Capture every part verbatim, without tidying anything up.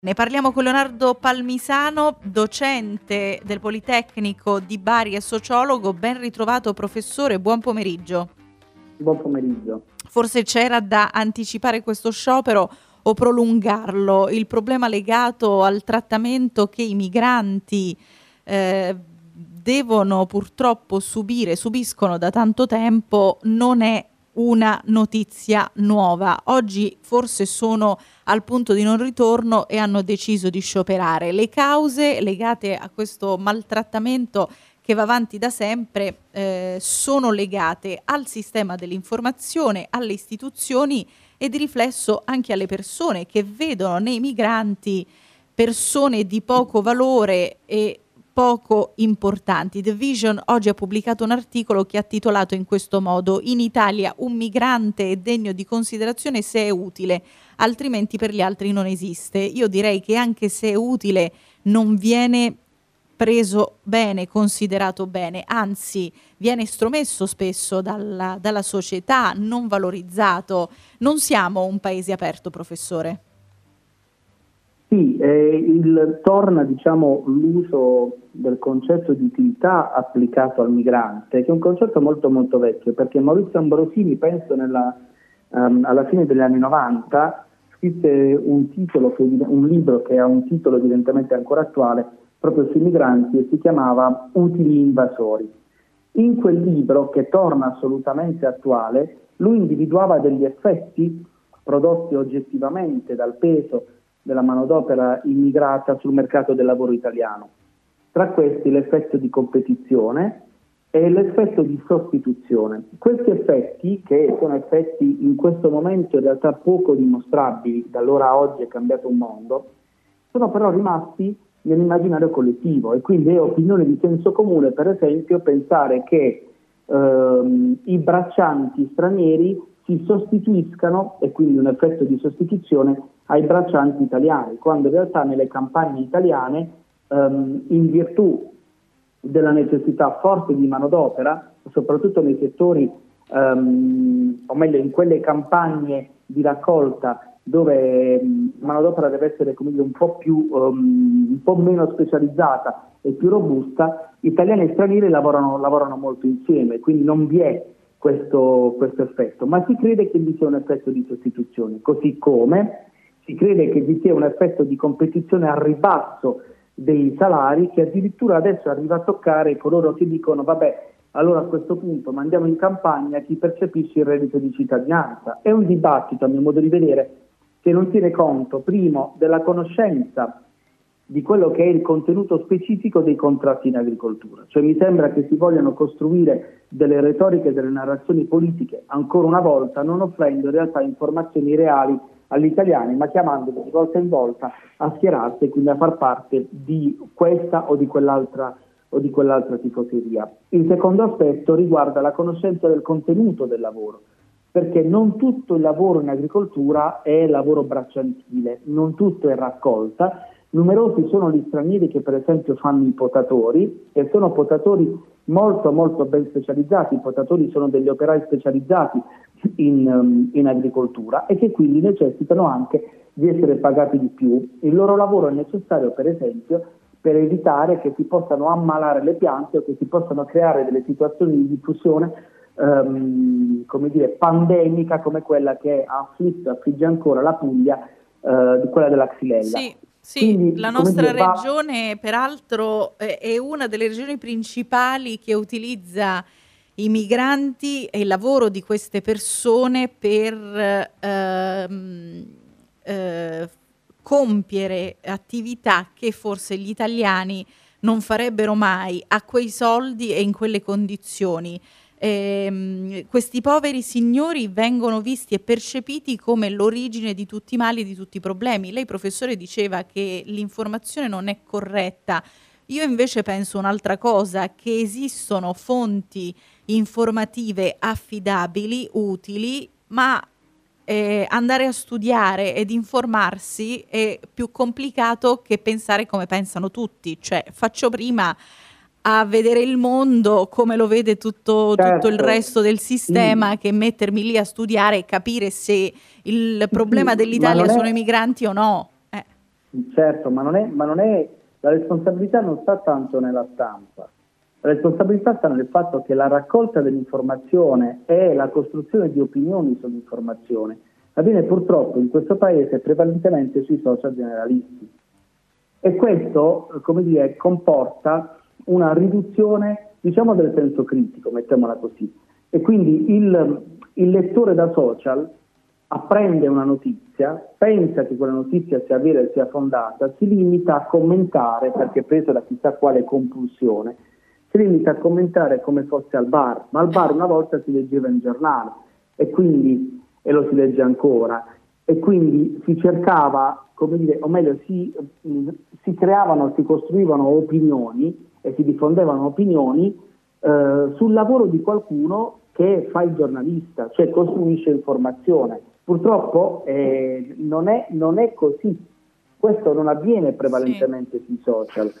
Ne parliamo con Leonardo Palmisano, docente del Politecnico di Bari e sociologo. Ben ritrovato professore, buon pomeriggio. Buon pomeriggio. Forse c'era da anticipare questo sciopero o prolungarlo. Il problema legato al trattamento che i migranti eh, devono purtroppo subire, subiscono da tanto tempo, non è una notizia nuova. Oggi forse sono al punto di non ritorno e hanno deciso di scioperare. Le cause legate a questo maltrattamento che va avanti da sempre eh, sono legate al sistema dell'informazione, alle istituzioni e di riflesso anche alle persone che vedono nei migranti persone di poco valore e poco importanti. The Vision oggi ha pubblicato un articolo che ha titolato in questo modo: in Italia un migrante è degno di considerazione se è utile, altrimenti per gli altri non esiste. Io direi che anche se è utile non viene preso bene, considerato bene, anzi viene estromesso spesso dalla, dalla società, non valorizzato. Non siamo un paese aperto, professore. Sì, eh, il, torna diciamo, l'uso del concetto di utilità applicato al migrante, che è un concetto molto molto vecchio, perché Maurizio Ambrosini, penso nella, um, alla fine degli anni novanta, scrisse un, titolo che, un libro che ha un titolo evidentemente ancora attuale, proprio sui migranti, e si chiamava Utili invasori. In quel libro, che torna assolutamente attuale, lui individuava degli effetti prodotti oggettivamente dal peso della manodopera immigrata sul mercato del lavoro italiano. Tra questi l'effetto di competizione e l'effetto di sostituzione. Questi effetti, che sono effetti in questo momento in realtà poco dimostrabili, da allora a oggi è cambiato un mondo, sono però rimasti nell'immaginario collettivo, e quindi è opinione di senso comune, per esempio, pensare che ehm, i braccianti stranieri si sostituiscano, e quindi un effetto di sostituzione, ai braccianti italiani, quando in realtà nelle campagne italiane, ehm, in virtù della necessità forte di manodopera, soprattutto nei settori, ehm, o meglio in quelle campagne di raccolta dove mh, manodopera deve essere, come dire, un po' più, um, un po' meno specializzata e più robusta, italiani e stranieri lavorano, lavorano molto insieme, quindi non vi è questo, questo effetto, ma si crede che vi sia un effetto di sostituzione, così come si crede che vi sia un effetto di competizione al ribasso dei salari, che addirittura adesso arriva a toccare coloro che dicono vabbè, allora a questo punto mandiamo in campagna chi percepisce il reddito di cittadinanza. È un dibattito, a mio modo di vedere, che non tiene conto, primo, della conoscenza di quello che è il contenuto specifico dei contratti in agricoltura. Cioè mi sembra che si vogliano costruire delle retoriche, delle narrazioni politiche, ancora una volta, non offrendo in realtà informazioni reali agli italiani, ma chiamandoli di volta in volta a schierarsi e quindi a far parte di questa o di quell'altra o di quell'altra tifoseria. Il secondo aspetto riguarda la conoscenza del contenuto del lavoro, perché non tutto il lavoro in agricoltura è lavoro bracciantile, non tutto è raccolta. Numerosi sono gli stranieri che per esempio fanno i potatori, e sono potatori molto molto ben specializzati. I potatori sono degli operai specializzati in, um, in agricoltura, e che quindi necessitano anche di essere pagati di più. Il loro lavoro è necessario, per esempio, per evitare che si possano ammalare le piante o che si possano creare delle situazioni di diffusione um, come dire, pandemica, come quella che ha afflitto e affligge ancora la Puglia, uh, quella della Xylella. Sì. Sì, Quindi, la nostra dire, va... regione peraltro è una delle regioni principali che utilizza i migranti e il lavoro di queste persone per ehm, eh, compiere attività che forse gli italiani non farebbero mai a quei soldi e in quelle condizioni. Eh, questi poveri signori vengono visti e percepiti come l'origine di tutti i mali e di tutti i problemi. Lei, professore, diceva che l'informazione non è corretta. Io invece penso un'altra cosa, che esistono fonti informative affidabili, utili, ma eh, andare a studiare ed informarsi è più complicato che pensare come pensano tutti. Cioè, faccio prima a vedere il mondo come lo vede tutto, certo, tutto il resto del sistema, sì, che mettermi lì a studiare e capire se il problema sì, dell'Italia sono è... i migranti o no. Eh. Certo, ma non è, ma non è, la responsabilità non sta tanto nella stampa, la responsabilità sta nel fatto che la raccolta dell'informazione e la costruzione di opinioni sull'informazione avviene purtroppo in questo paese prevalentemente sui social generalisti. E questo, come dire, comporta una riduzione, diciamo, del senso critico, mettiamola così. E quindi il, il lettore da social apprende una notizia, pensa che quella notizia sia vera e sia fondata, si limita a commentare, perché è preso da chissà quale compulsione, si limita a commentare come fosse al bar, ma al bar una volta si leggeva in giornale e quindi, e lo si legge ancora, e quindi si cercava, come dire, o meglio, si, si creavano, si costruivano opinioni e si diffondevano opinioni eh, sul lavoro di qualcuno che fa il giornalista, cioè costruisce informazione. Purtroppo eh, non, è, non è così, questo non avviene prevalentemente sì. sui social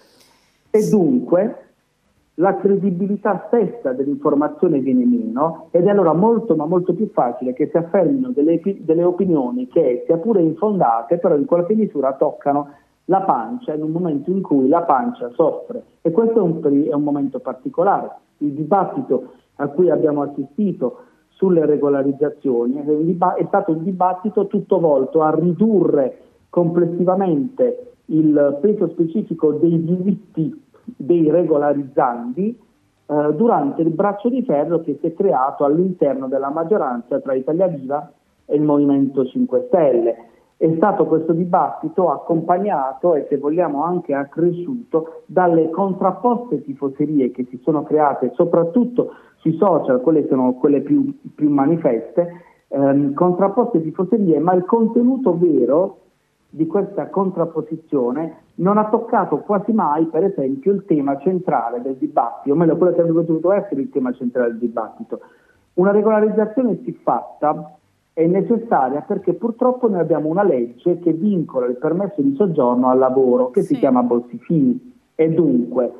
e dunque la credibilità stessa dell'informazione viene meno ed è allora molto ma molto più facile che si affermino delle, delle opinioni che, sia pure infondate, però in qualche misura toccano la pancia in un momento in cui la pancia soffre, e questo è un, è un momento particolare. Il dibattito a cui abbiamo assistito sulle regolarizzazioni è stato un dibattito tutto volto a ridurre complessivamente il peso specifico dei diritti dei regolarizzandi eh, durante il braccio di ferro che si è creato all'interno della maggioranza tra Italia Viva e il Movimento cinque Stelle. È stato questo dibattito accompagnato e, se vogliamo, anche accresciuto dalle contrapposte tifoserie che si sono create soprattutto sui social, quelle sono quelle più, più manifeste, ehm, contrapposte tifoserie, ma il contenuto vero di questa contrapposizione non ha toccato quasi mai, per esempio, il tema centrale del dibattito, o meglio quello che avrebbe dovuto essere il tema centrale del dibattito. Una regolarizzazione siffatta è necessaria perché purtroppo noi abbiamo una legge che vincola il permesso di soggiorno al lavoro, che sì. si chiama Bossi-Fini, e dunque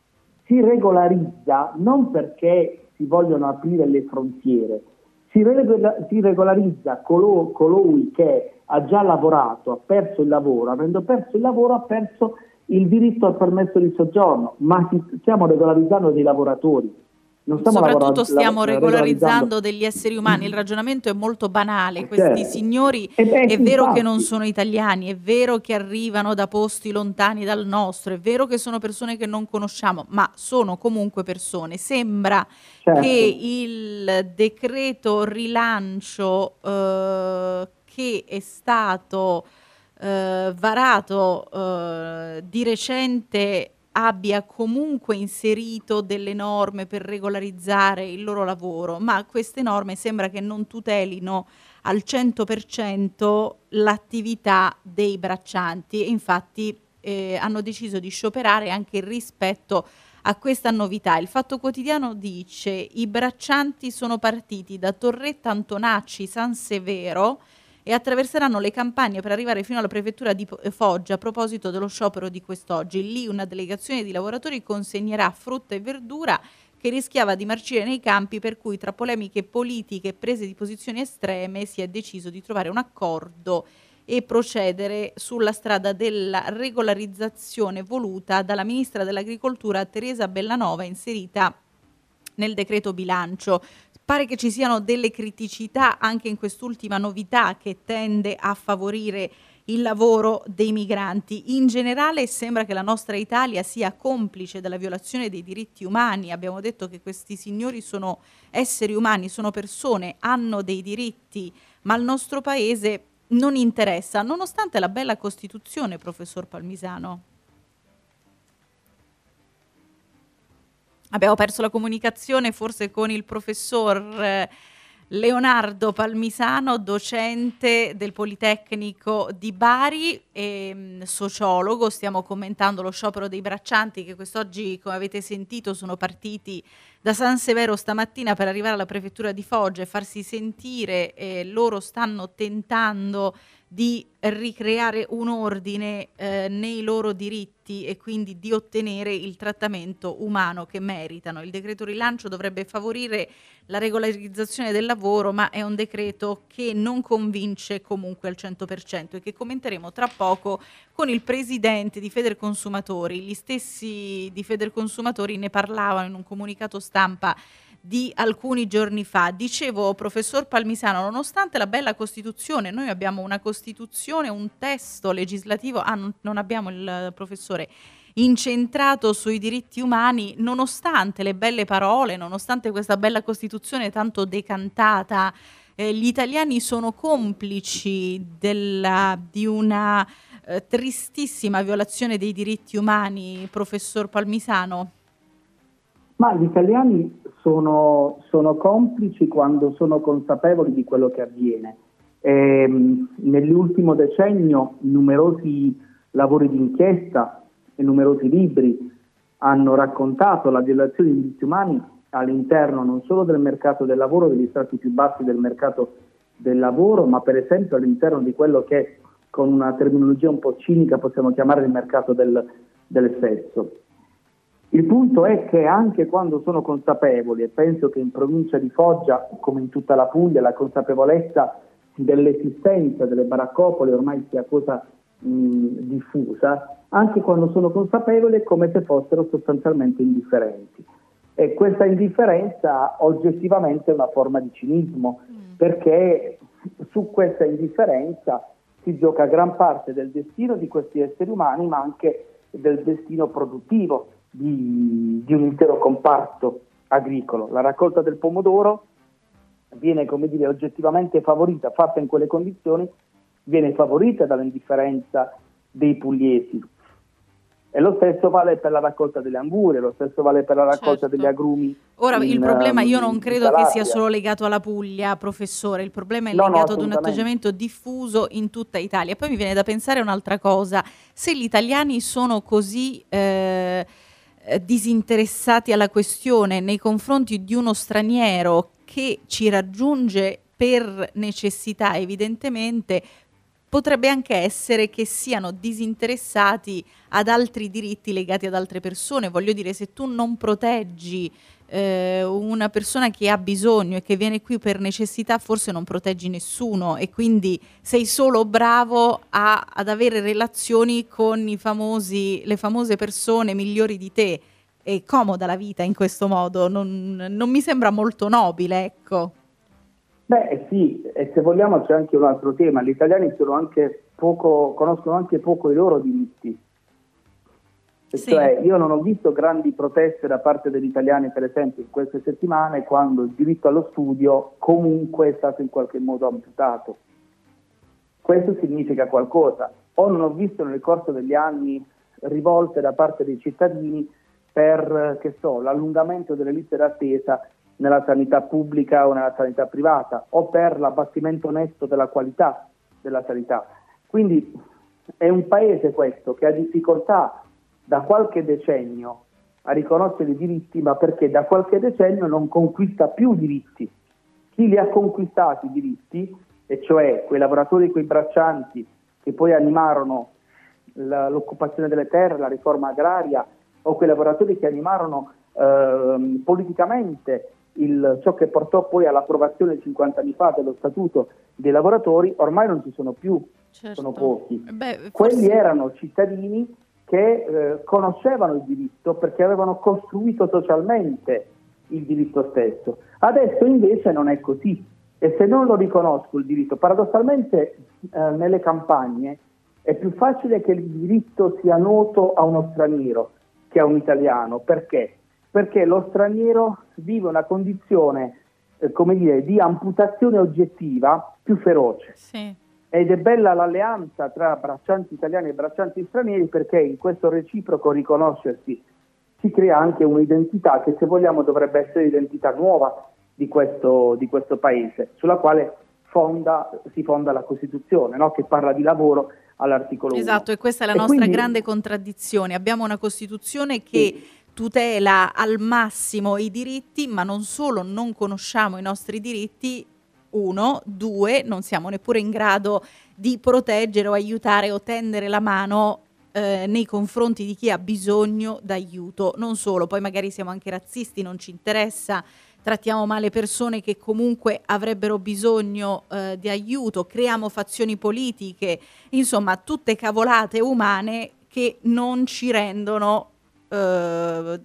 si regolarizza non perché si vogliono aprire le frontiere, si, regola, si regolarizza colui, colui che ha già lavorato, ha perso il lavoro, avendo perso il lavoro ha perso il diritto al permesso di soggiorno, ma stiamo regolarizzando dei lavoratori. Non stiamo Soprattutto lavorando, stiamo regolarizzando, regolarizzando degli esseri umani. Il ragionamento è molto banale. Questi certo. signori e beh, è vero infatti. che non sono italiani, è vero che arrivano da posti lontani dal nostro, è vero che sono persone che non conosciamo, ma sono comunque persone. Sembra certo. che il decreto rilancio eh, che è stato eh, varato eh, di recente abbia comunque inserito delle norme per regolarizzare il loro lavoro, ma queste norme sembra che non tutelino al cento per cento l'attività dei braccianti e infatti eh, hanno deciso di scioperare anche rispetto a questa novità. Il Fatto Quotidiano dice: i braccianti sono partiti da Torretta Antonacci San Severo e attraverseranno le campagne per arrivare fino alla prefettura di Foggia a proposito dello sciopero di quest'oggi. Lì una delegazione di lavoratori consegnerà frutta e verdura che rischiava di marcire nei campi, per cui tra polemiche politiche e prese di posizioni estreme si è deciso di trovare un accordo e procedere sulla strada della regolarizzazione voluta dalla ministra dell'Agricoltura Teresa Bellanova, inserita nel decreto bilancio. Pare che ci siano delle criticità anche in quest'ultima novità che tende a favorire il lavoro dei migranti. In generale sembra che la nostra Italia sia complice della violazione dei diritti umani. Abbiamo detto che questi signori sono esseri umani, sono persone, hanno dei diritti, ma al nostro paese non interessa, nonostante la bella Costituzione, professor Palmisano. Abbiamo perso la comunicazione forse con il professor eh, Leonardo Palmisano, docente del Politecnico di Bari e mh, sociologo. Stiamo commentando lo sciopero dei braccianti che quest'oggi, come avete sentito, sono partiti da San Severo stamattina per arrivare alla prefettura di Foggia e farsi sentire. Eh, loro stanno tentando di ricreare un ordine eh, nei loro diritti e quindi di ottenere il trattamento umano che meritano. Il decreto rilancio dovrebbe favorire la regolarizzazione del lavoro, ma è un decreto che non convince comunque al cento per cento e che commenteremo tra poco con il presidente di Federconsumatori. Gli stessi di Federconsumatori ne parlavano in un comunicato stampa di alcuni giorni fa. Dicevo, professor Palmisano, nonostante la bella Costituzione, noi abbiamo una Costituzione, un testo legislativo, ah non, non abbiamo il professore, incentrato sui diritti umani, nonostante le belle parole, nonostante questa bella Costituzione tanto decantata, eh, gli italiani sono complici della, di una eh, tristissima violazione dei diritti umani, professor Palmisano? Ma gli italiani sono, sono complici quando sono consapevoli di quello che avviene. Ehm, nell'ultimo decennio numerosi lavori di inchiesta e numerosi libri hanno raccontato la violazione dei diritti umani all'interno non solo del mercato del lavoro, degli strati più bassi del mercato del lavoro, ma per esempio all'interno di quello che con una terminologia un po' cinica possiamo chiamare il mercato del, del sesso. Il punto è che anche quando sono consapevoli, e penso che in provincia di Foggia, come in tutta la Puglia, la consapevolezza dell'esistenza delle baraccopole ormai sia cosa mh, diffusa, anche quando sono consapevoli è come se fossero sostanzialmente indifferenti. E questa indifferenza oggettivamente è una forma di cinismo, mm. perché su questa indifferenza si gioca gran parte del destino di questi esseri umani, ma anche del destino produttivo Di, di un intero comparto agricolo. La raccolta del pomodoro viene, come dire, oggettivamente favorita, fatta in quelle condizioni, viene favorita dall'indifferenza dei pugliesi. E lo stesso vale per la raccolta delle angurie, lo stesso vale per la raccolta certo. degli agrumi. Ora, in, il problema io non credo che sia solo Calabria. legato alla Puglia, professore, il problema è No, legato no, ad un atteggiamento diffuso in tutta Italia. Poi mi viene da pensare un'altra cosa: se gli italiani sono così eh, disinteressati alla questione nei confronti di uno straniero che ci raggiunge per necessità, evidentemente potrebbe anche essere che siano disinteressati ad altri diritti legati ad altre persone. Voglio dire, se tu non proteggi eh, una persona che ha bisogno e che viene qui per necessità, forse non proteggi nessuno e quindi sei solo bravo a, ad avere relazioni con i famosi, le famose persone migliori di te. È comoda la vita in questo modo, non, non mi sembra molto nobile, ecco. Beh sì, e se vogliamo c'è anche un altro tema: gli italiani sono anche poco, conoscono anche poco i loro diritti. Sì. Cioè, io non ho visto grandi proteste da parte degli italiani, per esempio, in queste settimane, quando il diritto allo studio comunque è stato in qualche modo amputato. Questo significa qualcosa. O non ho visto nel corso degli anni rivolte da parte dei cittadini per, che so, l'allungamento delle liste d'attesa nella sanità pubblica o nella sanità privata, o per l'abbattimento onesto della qualità della sanità. Quindi è un paese questo che ha difficoltà da qualche decennio a riconoscere i diritti, ma perché da qualche decennio non conquista più diritti. Chi li ha conquistati i diritti, e cioè quei lavoratori, quei braccianti che poi animarono la, l'occupazione delle terre, la riforma agraria, o quei lavoratori che animarono eh, politicamente il, ciò che portò poi all'approvazione cinquanta anni fa dello Statuto dei lavoratori, ormai non ci sono più, certo. Sono pochi. Beh, Quelli forse... erano cittadini che eh, conoscevano il diritto perché avevano costruito socialmente il diritto stesso. Adesso invece non è così, e se non lo riconosco il diritto, paradossalmente eh, nelle campagne è più facile che il diritto sia noto a uno straniero che a un italiano. Perché? Perché lo straniero vive una condizione, eh, come dire, di amputazione oggettiva più feroce. Sì. Ed è bella l'alleanza tra braccianti italiani e braccianti stranieri, perché in questo reciproco riconoscersi si crea anche un'identità che, se vogliamo, dovrebbe essere l'identità nuova di questo, di questo paese, sulla quale fonda, si fonda la Costituzione, no? Che parla di lavoro all'articolo uno. Esatto, e questa è la e nostra quindi... grande contraddizione. Abbiamo una Costituzione che sì. tutela al massimo i diritti, ma non solo non conosciamo i nostri diritti, uno, due, non siamo neppure in grado di proteggere o aiutare o tendere la mano eh, nei confronti di chi ha bisogno d'aiuto. Non solo, poi magari siamo anche razzisti, non ci interessa, trattiamo male persone che comunque avrebbero bisogno eh, di aiuto, creiamo fazioni politiche, insomma tutte cavolate umane che non ci rendono eh,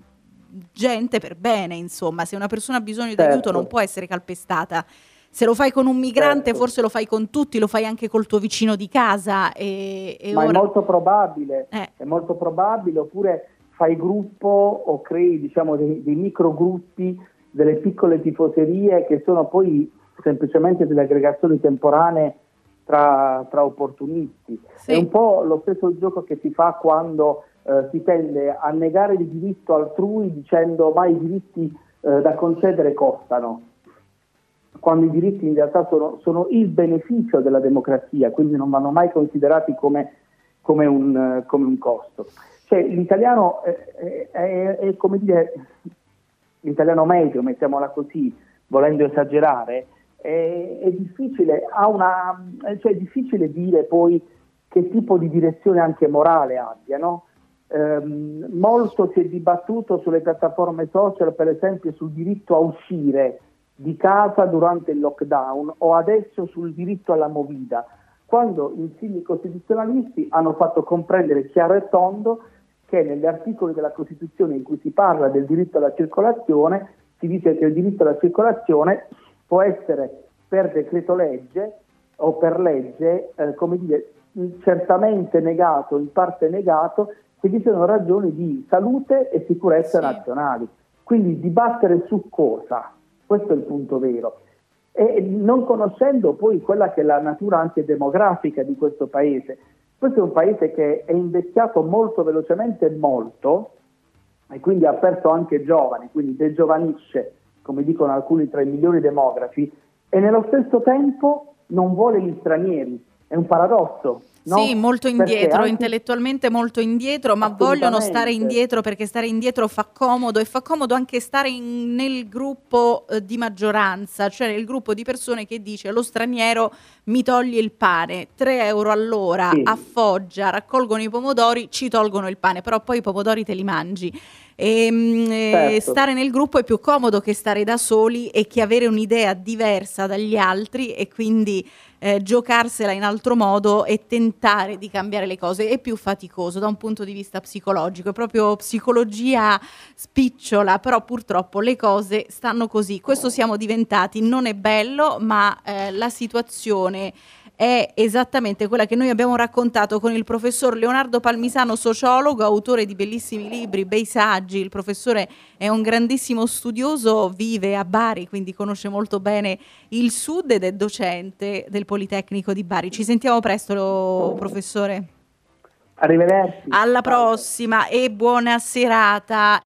gente per bene. Insomma, se una persona ha bisogno Certo. di aiuto non può essere calpestata. Se lo fai con un migrante, Certo. forse lo fai con tutti, lo fai anche col tuo vicino di casa. E, e Ma ora... è molto probabile, Eh. è molto probabile, oppure fai gruppo o crei, diciamo, dei, dei microgruppi, delle piccole tifoserie che sono poi semplicemente delle aggregazioni temporanee tra, tra opportunisti. Sì. È un po' lo stesso gioco che si fa quando eh, si tende a negare il diritto altrui dicendo ma i diritti eh, da concedere costano, quando i diritti in realtà sono, sono il beneficio della democrazia, quindi non vanno mai considerati come, come, un, come un costo. Cioè, l'italiano è, è, è, è come dire, l'italiano medio, mettiamola così, volendo esagerare, è, è difficile, ha una, cioè è difficile dire poi che tipo di direzione anche morale abbia, no? Ehm, molto si è dibattuto sulle piattaforme social, per esempio, sul diritto a uscire di casa durante il lockdown o adesso sul diritto alla movida, quando i insigni costituzionalisti hanno fatto comprendere chiaro e tondo che negli articoli della Costituzione in cui si parla del diritto alla circolazione si dice che il diritto alla circolazione può essere per decreto legge o per legge, eh, come dire, certamente negato, in parte negato, se vi sono ragioni di salute e sicurezza Sì. nazionali. Quindi dibattere su cosa? Questo è il punto vero. E non conoscendo poi quella che è la natura anche demografica di questo paese. Questo è un paese che è invecchiato molto velocemente, molto, e quindi ha perso anche giovani, quindi degiovanisce, come dicono alcuni tra i migliori demografi, e nello stesso tempo non vuole gli stranieri. È un paradosso. No? Sì, molto indietro, anche... intellettualmente molto indietro, ma vogliono stare indietro perché stare indietro fa comodo, e fa comodo anche stare in, nel gruppo eh, di maggioranza, cioè nel gruppo di persone che dice lo straniero mi toglie il pane, tre euro all'ora, Sì. a Foggia, raccolgono i pomodori, ci tolgono il pane, però poi i pomodori te li mangi. E, certo. eh, stare nel gruppo è più comodo che stare da soli e che avere un'idea diversa dagli altri, e quindi eh, giocarsela in altro modo e tentare di cambiare le cose è più faticoso da un punto di vista psicologico, è proprio psicologia spicciola, però purtroppo le cose stanno così, questo siamo diventati, non è bello, ma eh, la situazione è esattamente quella che noi abbiamo raccontato con il professor Leonardo Palmisano, sociologo, autore di bellissimi libri, bei saggi. Il professore è un grandissimo studioso, vive a Bari, quindi conosce molto bene il sud ed è docente del Politecnico di Bari. Ci sentiamo presto, professore. Arrivederci. Alla prossima e buona serata.